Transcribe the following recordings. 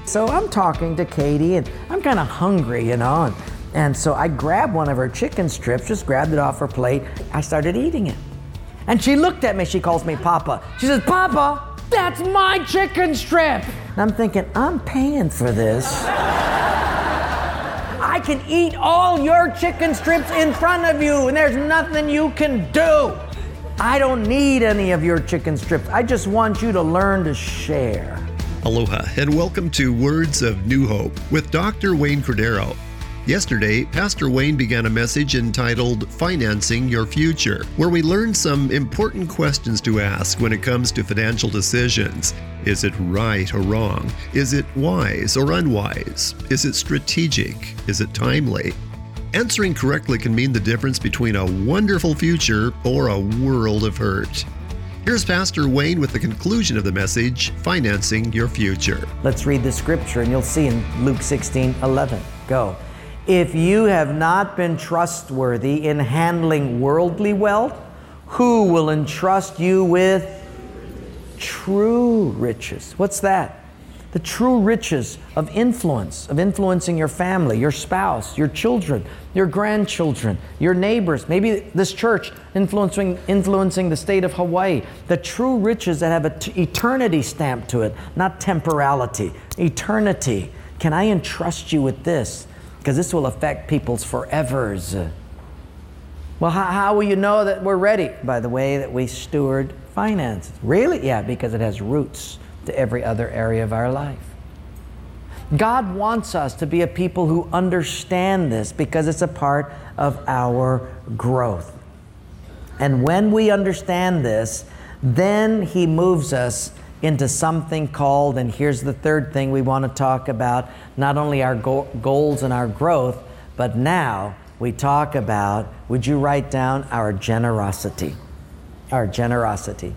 So I'm talking to Katie, and I'm kind of hungry, you know, and so I grabbed one of her chicken strips, just grabbed it off her plate. I started eating it. And she looked at me, she calls me Papa. She says, "Papa, that's my chicken strip." And I'm thinking, I'm paying for this. I can eat all your chicken strips in front of you, and there's nothing you can do. I don't need any of your chicken strips. I just want you to learn to share. Aloha, and welcome to Words of New Hope with Dr. Wayne Cordero. Yesterday, Pastor Wayne began a message entitled Financing Your Future, where we learned some important questions to ask when it comes to financial decisions. Is it right or wrong? Is it wise or unwise? Is it strategic? Is it timely? Answering correctly can mean the difference between a wonderful future or a world of hurt. Here's Pastor Wayne with the conclusion of the message, Financing Your Future. Let's read the scripture, and you'll see in Luke 16:11. Go. If you have not been trustworthy in handling worldly wealth, who will entrust you with true riches? What's that? The true riches of influence, of influencing your family, your spouse, your children, your grandchildren, your neighbors, maybe this church influencing the state of Hawaii. The true riches that have an eternity stamp to it, not temporality, eternity. Can I entrust you with this? Because this will affect people's forevers. Well, how will you know that we're ready? By the way that we steward finances. Really? Yeah, because it has roots to every other area of our life. God wants us to be a people who understand this because it's a part of our growth. And when we understand this, then He moves us into something called, and here's the third thing we want to talk about, not only our goals and our growth, but now we talk about, would you write down our generosity? Our generosity.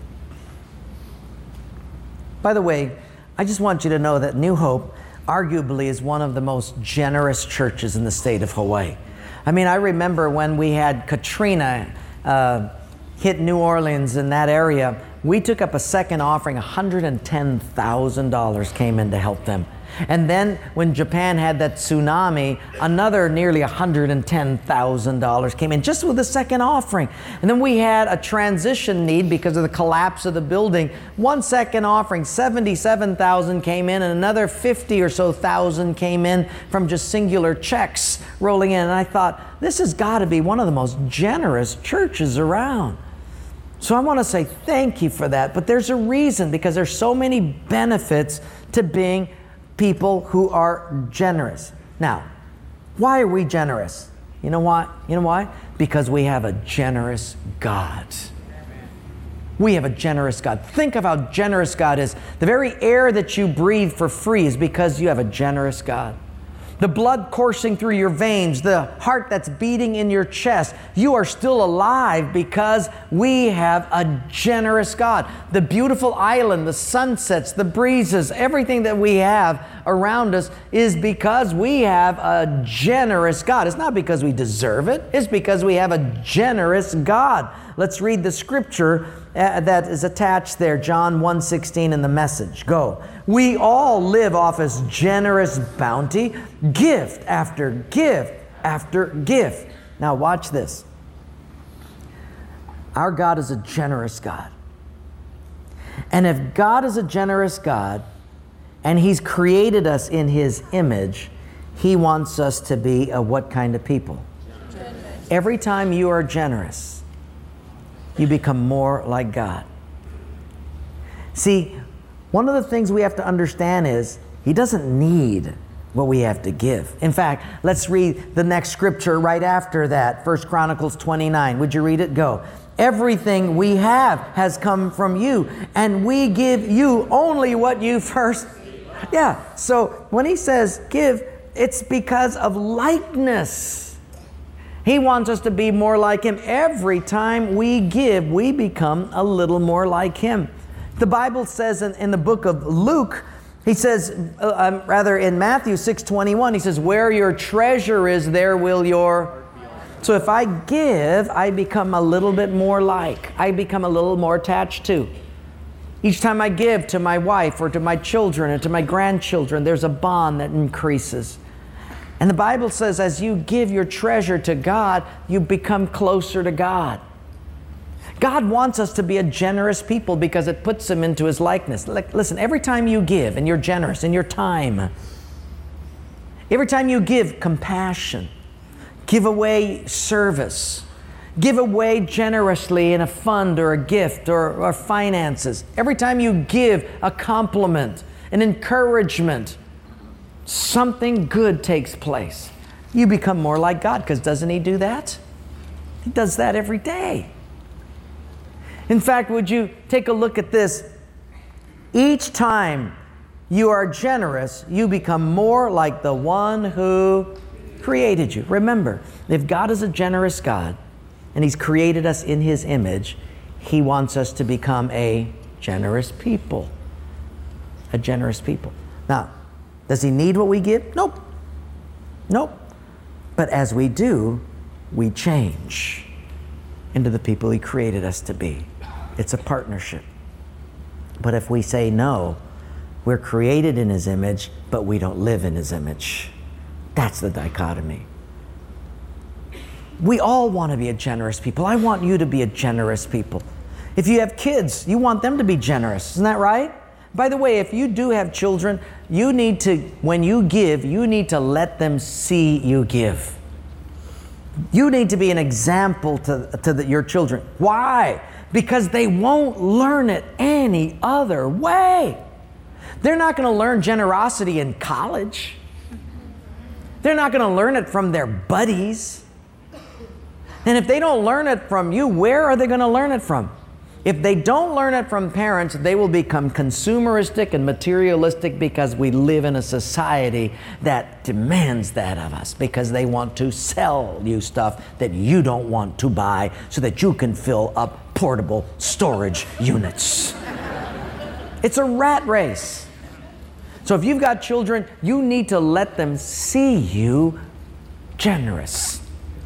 By the way, I just want you to know that New Hope arguably is one of the most generous churches in the state of Hawaii. I mean, I remember when we had Katrina hit New Orleans in that area, we took up a second offering. $110,000 came in to help them. And then when Japan had that tsunami, another nearly $110,000 came in just with the second offering. And then we had a transition need because of the collapse of the building. One second offering, $77,000 came in, and another 50 or so thousand came in from just singular checks rolling in. And I thought, this has got to be one of the most generous churches around. So I want to say thank you for that. But there's a reason, because there's so many benefits to being people who are generous. Now, why are we generous? You know why? You know why? Because we have a generous God. We have a generous God. Think of how generous God is. The very air that you breathe for free is because you have a generous God. The blood coursing through your veins, the heart that's beating in your chest, you are still alive because we have a generous God. The beautiful island, the sunsets, the breezes, everything that we have around us is because we have a generous God. It's not because we deserve it. It's because we have a generous God. Let's read the scripture that is attached there, John 1:16 in the Message. Go. We all live off His generous bounty, gift after gift after gift. Now watch this. Our God is a generous God. And if God is a generous God, and He's created us in His image, He wants us to be a what kind of people? Generous. Every time you are generous, you become more like God. See, one of the things we have to understand is He doesn't need what we have to give. In fact, let's read the next scripture right after that, 1 Chronicles 29. Would you read it? Go. Everything we have has come from you, and we give you only what you first. Yeah, so when He says give, it's because of likeness. He wants us to be more like Him. Every time we give, we become a little more like Him. The Bible says in the book of Luke, He says, rather in Matthew 6:21, He says, where your treasure is, there will your... So if I give, I become a little bit more like. I become a little more attached to. Each time I give to my wife or to my children and to my grandchildren, there's a bond that increases. And the Bible says as you give your treasure to God, you become closer to God. God wants us to be a generous people because it puts Him into His likeness. Listen, every time you give and you're generous in your time, every time you give compassion, give away service, give away generously in a fund or a gift or finances, every time you give a compliment, an encouragement, something good takes place. You become more like God, because doesn't He do that? He does that every day. In fact, would you take a look at this? Each time you are generous, you become more like the one who created you. Remember, if God is a generous God and He's created us in His image, He wants us to become a generous people. A generous people. Now, does He need what we give? Nope. Nope. But as we do, we change into the people He created us to be. It's a partnership. But if we say no, we're created in His image, but we don't live in His image. That's the dichotomy. We all want to be a generous people. I want you to be a generous people. If you have kids, you want them to be generous. Isn't that right? By the way, if you do have children, you need to, when you give, you need to let them see you give. You need to be an example to your children. Why? Because they won't learn it any other way. They're not going to learn generosity in college. They're not going to learn it from their buddies. And if they don't learn it from you, where are they going to learn it from? If they don't learn it from parents, they will become consumeristic and materialistic, because we live in a society that demands that of us, because they want to sell you stuff that you don't want to buy so that you can fill up portable storage units. It's a rat race. So if you've got children, you need to let them see you generous.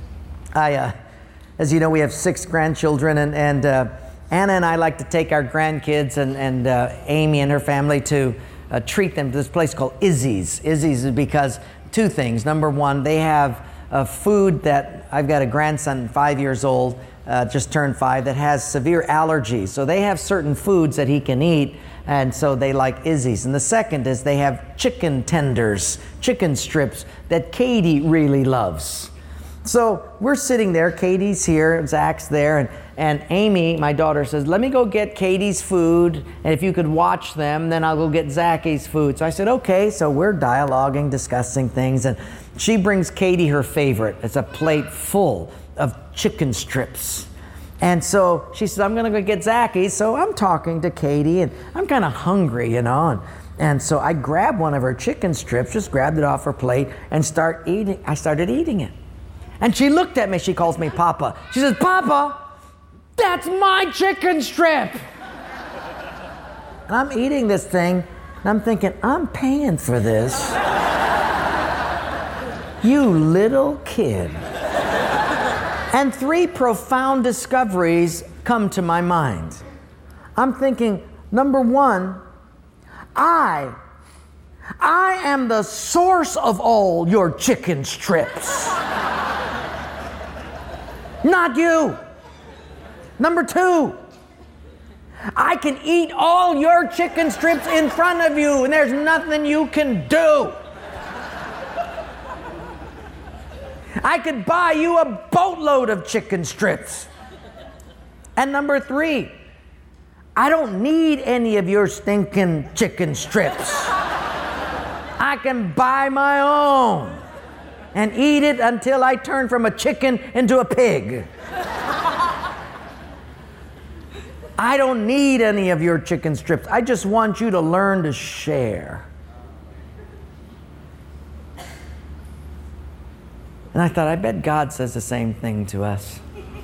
As you know, we have 6 grandchildren, and Anna and I like to take our grandkids and Amy and her family to treat them to this place called Izzy's. Izzy's is because 2 things. Number one, they have food that, I've got a grandson, 5 years old, just turned 5, that has severe allergies. So they have certain foods that he can eat, and so they like Izzy's. And the second is they have chicken tenders, chicken strips that Katie really loves. So we're sitting there, Katie's here, Zach's there, and Amy, my daughter, says, let me go get Katie's food, and if you could watch them, then I'll go get Zachy's food. So I said, okay. So we're dialoguing, discussing things, and she brings Katie her favorite. It's a plate full of chicken strips. And so she said, I'm going to go get Zachy's. So I'm talking to Katie, and I'm kind of hungry, you know, and so I grabbed one of her chicken strips, just grabbed it off her plate, and I started eating it. And she looked at me, she calls me Papa. She says, Papa, that's my chicken strip. And I'm eating this thing, and I'm thinking, I'm paying for this. You little kid. And 3 profound discoveries come to my mind. I'm thinking, number one, I am the source of all your chicken strips. Not you. Number 2, I can eat all your chicken strips in front of you, and there's nothing you can do. I could buy you a boatload of chicken strips. And number 3, I don't need any of your stinking chicken strips. I can buy my own and eat it until I turn from a chicken into a pig. I don't need any of your chicken strips. I just want you to learn to share. And I thought, I bet God says the same thing to us.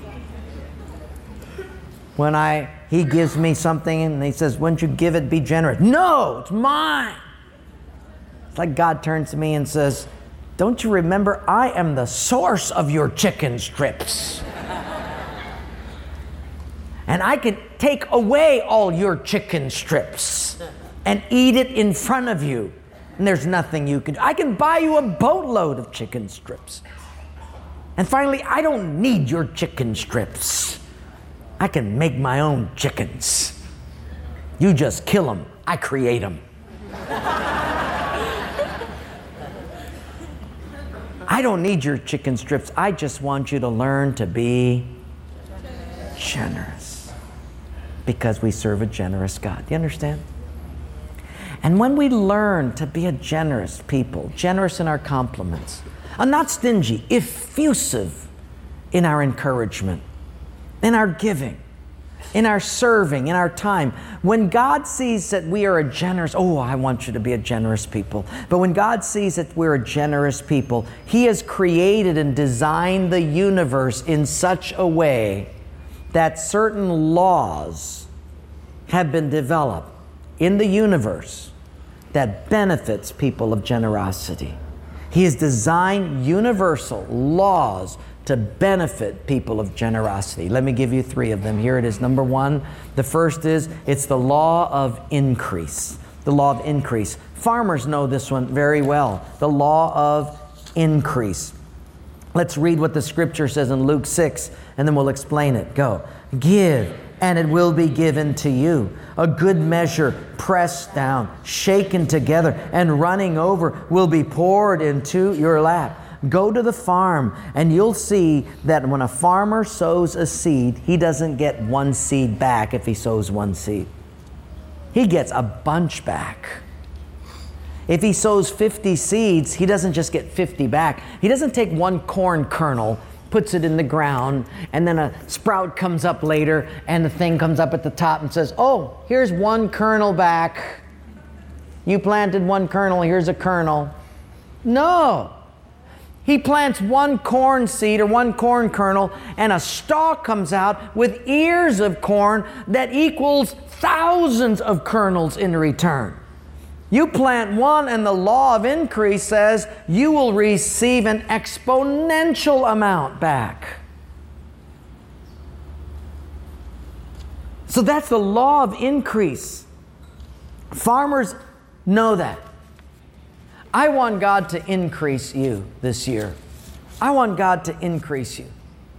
When He gives me something and He says, wouldn't you give it, be generous? No, it's mine. It's like God turns to me and says, don't you remember, I am the source of your chicken strips. And I can take away all your chicken strips and eat it in front of you. And there's nothing you can do. I can buy you a boatload of chicken strips. And finally, I don't need your chicken strips. I can make my own chickens. You just kill them. I create them. I don't need your chicken strips. I just want you to learn to be generous. Because we serve a generous God. Do you understand? And when we learn to be a generous people, generous in our compliments, not stingy, effusive in our encouragement, in our giving, in our serving, in our time. When God sees that we are a generous, I want you to be a generous people. But when God sees that we're a generous people, He has created and designed the universe in such a way that certain laws have been developed in the universe that benefits people of generosity. He has designed universal laws to benefit people of generosity. Let me give you 3 of them. Here it is. Number 1, the first is, it's the law of increase. The law of increase. Farmers know this one very well. The law of increase. Let's read what the scripture says in Luke 6, and then we'll explain it. Go. Give, and it will be given to you. A good measure, pressed down, shaken together, and running over will be poured into your lap. Go to the farm, and you'll see that when a farmer sows a seed, he doesn't get 1 seed back if he sows 1 seed. He gets a bunch back. If he sows 50 seeds, he doesn't just get 50 back. He doesn't take 1 corn kernel, puts it in the ground, and then a sprout comes up later, and the thing comes up at the top and says, here's 1 kernel back. You planted 1 kernel, here's a kernel. No. He plants 1 corn seed or 1 corn kernel, and a stalk comes out with ears of corn that equals thousands of kernels in return. You plant 1, and the law of increase says you will receive an exponential amount back. So that's the law of increase. Farmers know that. I want God to increase you this year. I want God to increase you.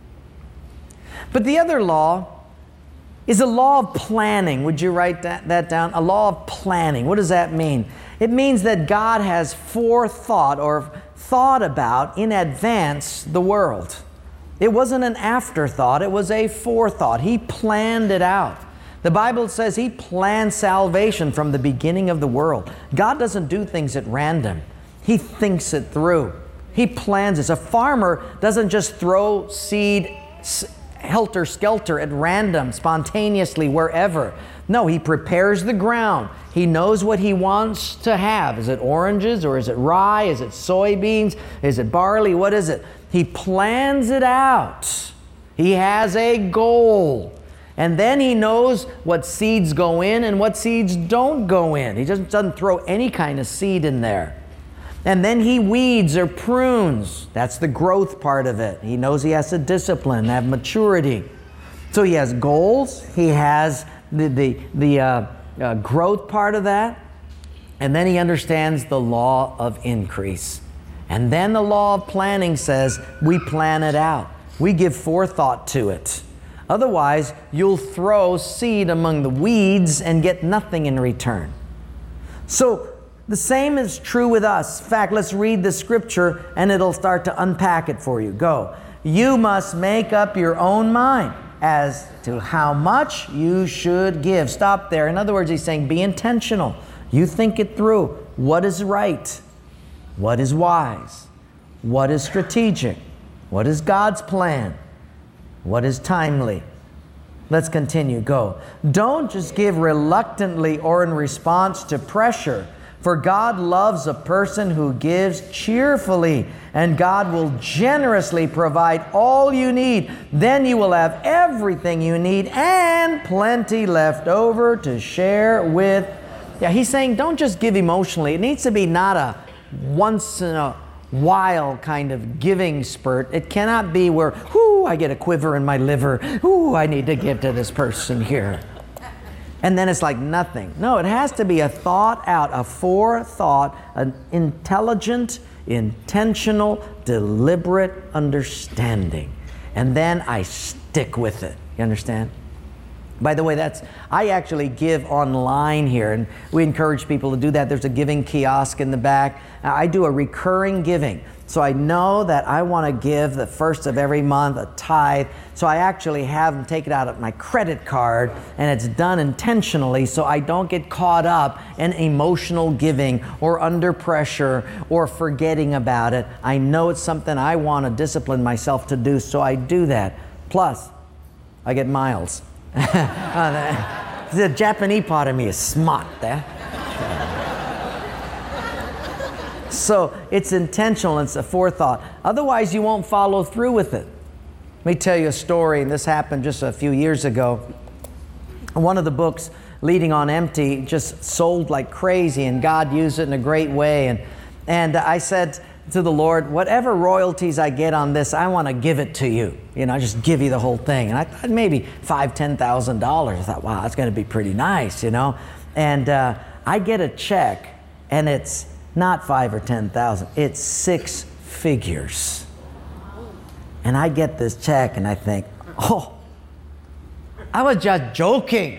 But the other law is a law of planning. Would you write that down? A law of planning. What does that mean? It means that God has forethought or thought about in advance the world. It wasn't an afterthought, it was a forethought. He planned it out. The Bible says He planned salvation from the beginning of the world. God doesn't do things at random. He thinks it through. He plans it. A farmer doesn't just throw seed helter-skelter at random, spontaneously, wherever. No, he prepares the ground. He knows what he wants to have. Is it oranges, or is it rye? Is it soybeans? Is it barley? What is it? He plans it out. He has a goal. And then he knows what seeds go in and what seeds don't go in. He doesn't throw any kind of seed in there. And then he weeds or prunes. That's the growth part of it. He knows he has to discipline, have maturity. So he has goals. He has the growth part of that. And then he understands the law of increase. And then the law of planning says we plan it out. We give forethought to it. Otherwise, you'll throw seed among the weeds and get nothing in return. So the same is true with us. In fact, let's read the scripture and it'll start to unpack it for you. Go. You must make up your own mind as to how much you should give. Stop there. In other words, he's saying be intentional. You think it through. What is right? What is wise? What is strategic? What is God's plan? What is timely? Let's continue. Go. Don't just give reluctantly or in response to pressure. For God loves a person who gives cheerfully, and God will generously provide all you need. Then you will have everything you need and plenty left over to share with. Yeah, he's saying don't just give emotionally. It needs to be not a once in a while kind of giving spurt. It cannot be where, ooh, I get a quiver in my liver. Ooh, I need to give to this person here. And then it's like nothing. No, it has to be a thought out, a forethought, an intelligent, intentional, deliberate understanding. And then I stick with it. You understand? By the way, I actually give online here, and we encourage people to do that. There's a giving kiosk in the back. I do a recurring giving. So I know that I want to give the first of every month a tithe. So I actually have them take it out of my credit card, and it's done intentionally so I don't get caught up in emotional giving or under pressure or forgetting about it. I know it's something I want to discipline myself to do, so I do that. Plus, I get miles. The Japanese part of me is smart there. So it's intentional, it's a forethought. Otherwise, you won't follow through with it. Let me tell you a story, and this happened just a few years ago. One of the books, Leading on Empty, just sold like crazy, and God used it in a great way. And I said to the Lord, whatever royalties I get on this, I want to give it to you. You know, I just give you the whole thing. And I thought maybe $5,000, $10,000. I thought, wow, that's going to be pretty nice, you know. And I get a check, and it's not 5 or 10,000. It's 6 figures. And I get this check, and I think, oh, I was just joking.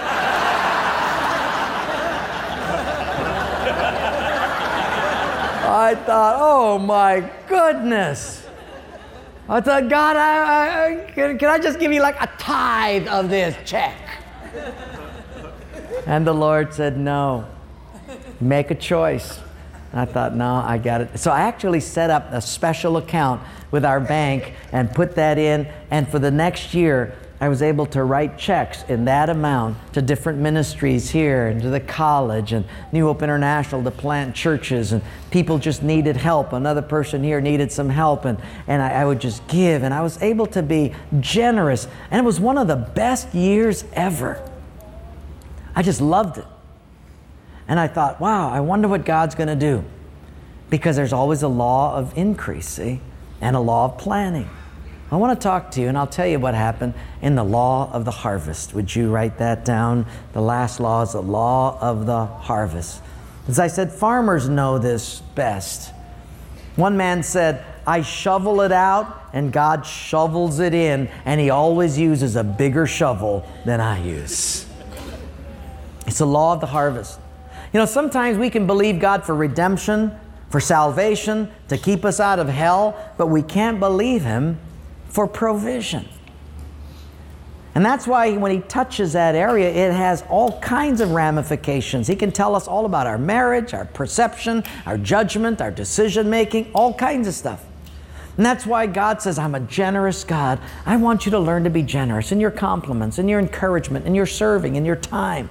I thought, oh my goodness. I thought, God, can I just give you like a tithe of this check? And the Lord said, no, make a choice. And I thought, no, I got it. So I actually set up a special account with our bank and put that in. And for the next year, I was able to write checks in that amount to different ministries here and to the college and New Hope International to plant churches, and people just needed help. Another person here needed some help, and I would just give, and I was able to be generous. And it was one of the best years ever. I just loved it. And I thought, wow, I wonder what God's going to do. Because there's always a law of increase, see, and a law of planning. I want to talk to you, and I'll tell you what happened in the law of the harvest. Would you write that down? The last law is the law of the harvest. As I said, farmers know this best. One man said, I shovel it out, and God shovels it in, and He always uses a bigger shovel than I use. It's the law of the harvest. You know, sometimes we can believe God for redemption, for salvation, to keep us out of hell, but we can't believe Him for provision. And that's why when He touches that area, it has all kinds of ramifications. He can tell us all about our marriage, our perception, our judgment, our decision making, all kinds of stuff. And that's why God says, I'm a generous God. I want you to learn to be generous in your compliments, in your encouragement, in your serving, in your time.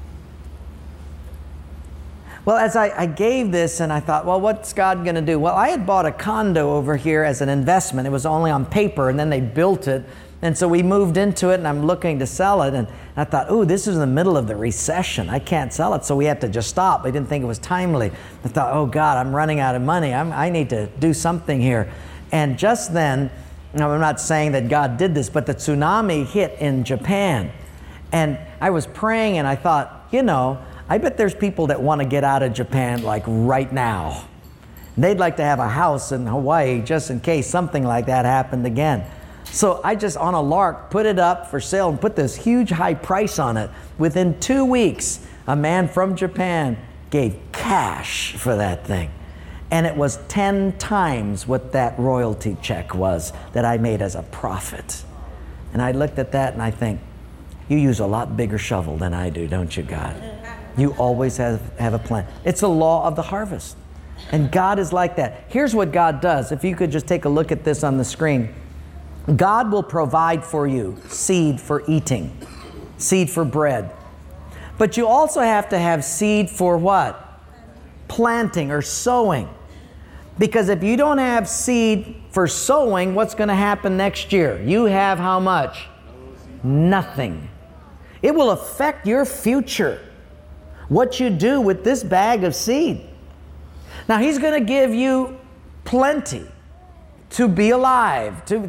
Well, as I gave this, and I thought, well, what's God going to do? Well, I had bought a condo over here as an investment. It was only on paper, and then they built it. And so we moved into it, and I'm looking to sell it. And I thought, ooh, this is in the middle of the recession. I can't sell it. So we had to just stop. I didn't think it was timely. I thought, oh, God, I'm running out of money. I need to do something here. And just then, now I'm not saying that God did this, but the tsunami hit in Japan. And I was praying, and I thought, you know, I bet there's people that want to get out of Japan like right now. They'd like to have a house in Hawaii just in case something like that happened again. So I just, on a lark, put it up for sale and put this huge high price on it. Within 2 weeks, a man from Japan gave cash for that thing. And it was 10 times what that royalty check was that I made as a profit. And I looked at that and I think, you use a lot bigger shovel than I do, don't you, God? You always have a plan. It's the law of the harvest. And God is like that. Here's what God does. If you could just take a look at this on the screen. God will provide for you seed for eating, seed for bread. But you also have to have seed for what? Planting or sowing. Because if you don't have seed for sowing, what's going to happen next year? You have how much? Nothing. It will affect your future. What you do with this bag of seed. Now He's going to give you plenty to be alive, to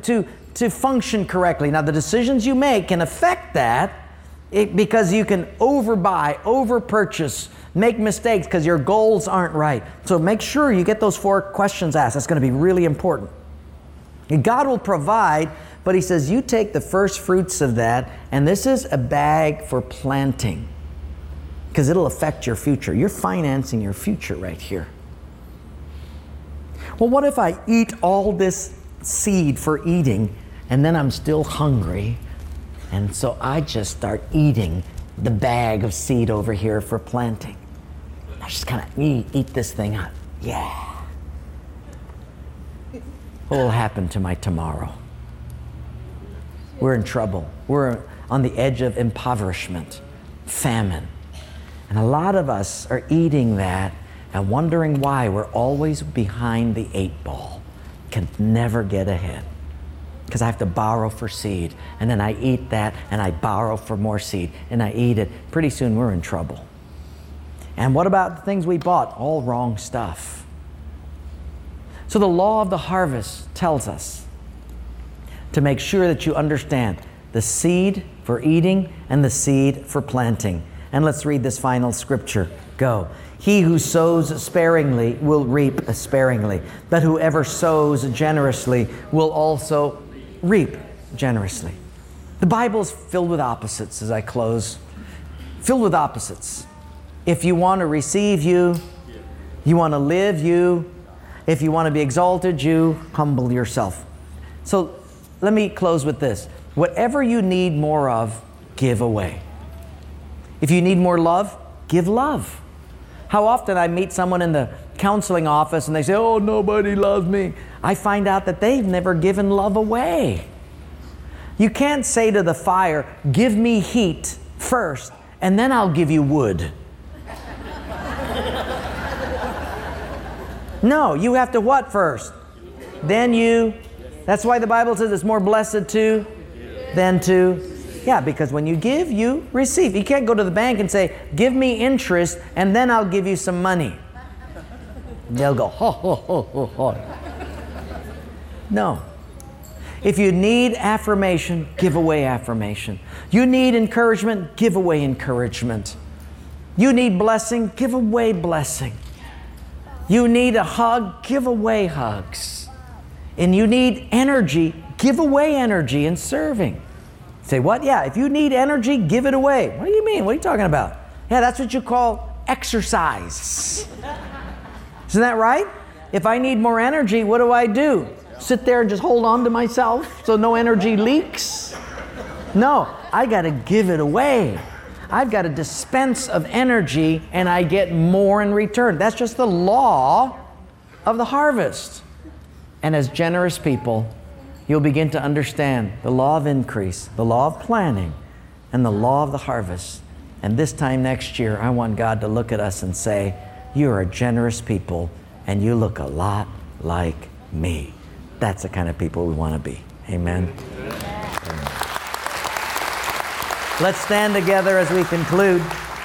to function correctly. Now, the decisions you make can affect that because you can overbuy, overpurchase, make mistakes because your goals aren't right. So make sure you get those 4 questions asked. That's going to be really important. And God will provide, but He says, you take the first fruits of that, and this is a bag for planting because it'll affect your future. You're financing your future right here. Well, what if I eat all this seed for eating and then I'm still hungry, and so I just start eating the bag of seed over here for planting? I just kind of eat this thing up. Yeah. What will happen to my tomorrow? We're in trouble. We're on the edge of impoverishment, famine. And a lot of us are eating that and wondering why we're always behind the 8 ball, can never get ahead. Because I have to borrow for seed, and then I eat that, and I borrow for more seed, and I eat it. Pretty soon we're in trouble. And what about the things we bought? All wrong stuff. So the law of the harvest tells us to make sure that you understand the seed for eating and the seed for planting. And let's read this final scripture. Go. He who sows sparingly will reap sparingly, but whoever sows generously will also reap generously. The Bible is filled with opposites as I close. Filled with opposites. If you want to receive, you want to live, if you want to be exalted, you humble yourself. So let me close with this. Whatever you need more of, give away. If you need more love, give love. How often I meet someone in the counseling office and they say, oh, nobody loves me. I find out that they've never given love away. You can't say to the fire, give me heat first, and then I'll give you wood. No, you have to what first? Then you. That's why the Bible says it's more blessed to than to. Yeah, because when you give, you receive. You can't go to the bank and say, give me interest, and then I'll give you some money. They'll go, ho, ho, ho, ho, ho. No. If you need affirmation, give away affirmation. You need encouragement, give away encouragement. You need blessing, give away blessing. You need a hug, give away hugs. And you need energy, give away energy in serving. Say, what? Yeah, if you need energy, give it away. What do you mean? What are you talking about? Yeah, that's what you call exercise. Isn't that right? If I need more energy, what do? Sit there and just hold on to myself so no energy leaks? No, I got to give it away. I've got a dispense of energy and I get more in return. That's just the law of the harvest. And as generous people, you'll begin to understand the law of increase, the law of planning, and the law of the harvest. And this time next year, I want God to look at us and say, you are a generous people and you look a lot like me. That's the kind of people we want to be. Amen. Amen. Let's stand together as we conclude.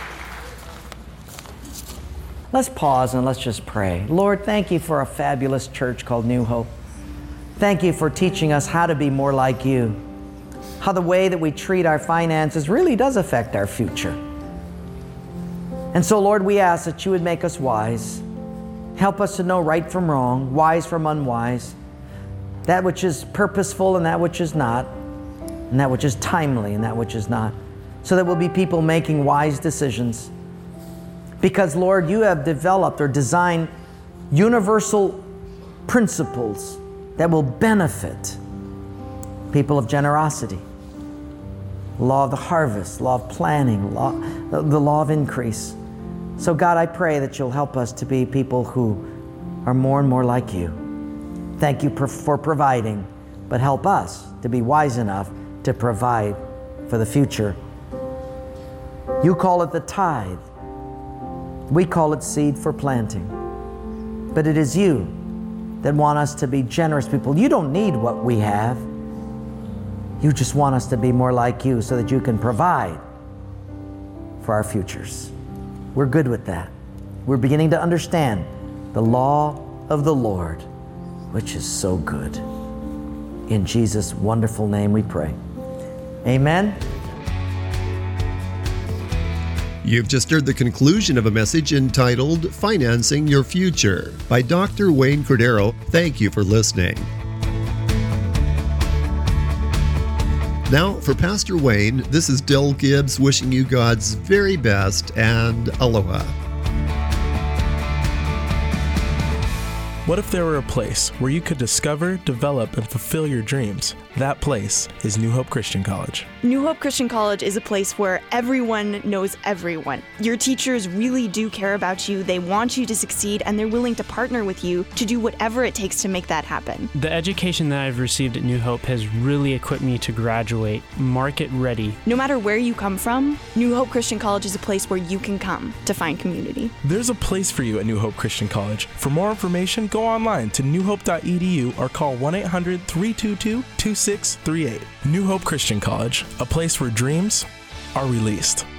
Let's pause and let's just pray. Lord, thank you for a fabulous church called New Hope. Thank you for teaching us how to be more like you. How the way that we treat our finances really does affect our future. And so, Lord, we ask that you would make us wise. Help us to know right from wrong, wise from unwise, that which is purposeful and that which is not, and that which is timely and that which is not, so that we'll be people making wise decisions. Because, Lord, you have developed or designed universal principles that will benefit people of generosity. Law of the harvest, law of planning, the law of increase. So God, I pray that you'll help us to be people who are more and more like you. Thank you for providing, but help us to be wise enough to provide for the future. You call it the tithe. We call it seed for planting. But it is you that want us to be generous people. You don't need what we have. You just want us to be more like you so that you can provide for our futures. We're good with that. We're beginning to understand the law of the Lord, which is so good. In Jesus' wonderful name we pray. Amen. You've just heard the conclusion of a message entitled Financing Your Future by Dr. Wayne Cordeiro. Thank you for listening. Now, for Pastor Wayne, this is Del Gibbs wishing you God's very best and aloha. What if there were a place where you could discover, develop, and fulfill your dreams? That place is New Hope Christian College. New Hope Christian College is a place where everyone knows everyone. Your teachers really do care about you, they want you to succeed, and they're willing to partner with you to do whatever it takes to make that happen. The education that I've received at New Hope has really equipped me to graduate market ready. No matter where you come from, New Hope Christian College is a place where you can come to find community. There's a place for you at New Hope Christian College. For more information, go online to newhope.edu or call 1-800-322-2638. New Hope Christian College, a place where dreams are released.